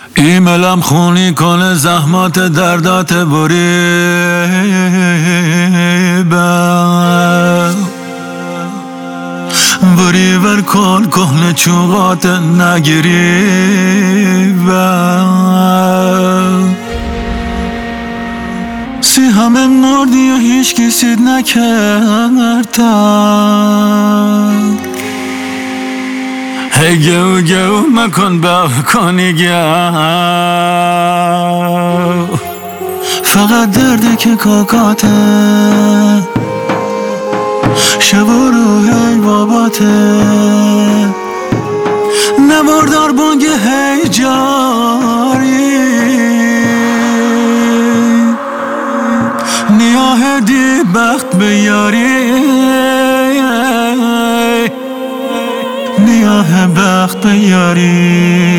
ایملم خونی کنه زحمات دردات بری ور کن کهنه چوغات نگیری سی همه مردی و هیچ کسید نکردن هی گو گو مکن با کنی گو فقط درده که کاکاته شب و روی باباته نباردار بانگ هی جاری نیاه دی بخت بیاری نیاه بخت بیاری